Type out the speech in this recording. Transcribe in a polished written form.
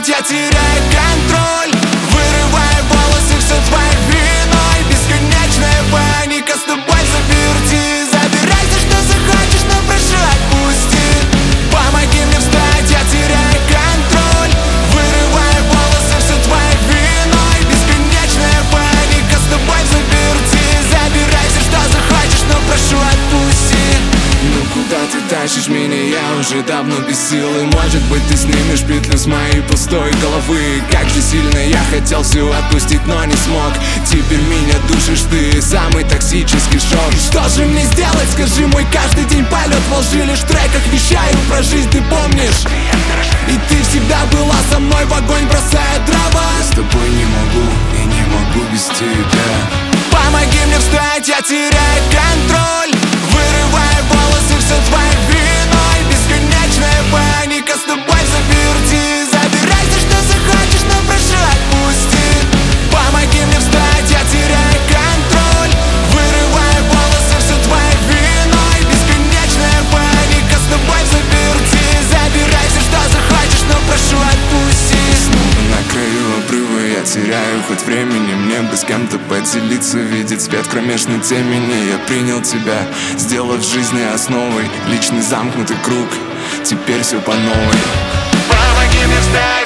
встать, я теряю контроль. Вырываю волосы, все твоей виной. Бесконечная паника, с тобой заперти. Забирай все, что захочешь, но прошу отпусти. Помоги мне встать, я теряю контроль. Вырываю волосы, все твоей виной. Бесконечная паника, с тобой заперти. Забирай все, что захочешь, но прошу отпусти. Ну куда ты тащишь меня, я уже давно без сил. И может быть ты снимешь петлю с моей пустой головы. Как же сильно я хотел все отпустить, но не смог. Теперь меня душишь ты, самый токсический шок. Что же мне сделать, скажи, мой каждый день полет во лжи. Лишь в треках вещаю про жизнь, ты помнишь? И ты всегда была со мной, в огонь бросая дрова. Я с тобой не могу, я не могу без тебя. Помоги мне встать, я теряю контроль. Вырываю волосы, все твоей виной. Бесконечная паника, с тобой заперти. Забирай все, что захочешь, но прошу отпусти. Помоги мне встать, я теряю контроль. Вырываю волосы, все твоей виной. Бесконечная паника, с тобой заперти. Забирай все, что захочешь, но прошу отпусти. Снова на краю обрыва я теряю хоть времени. Мне бы с кем-то поделиться, видеть свет в кромешной темени. Я принял тебя, сделав жизни основой. Личный замкнутый круг, теперь все по новой. Помоги мне встать.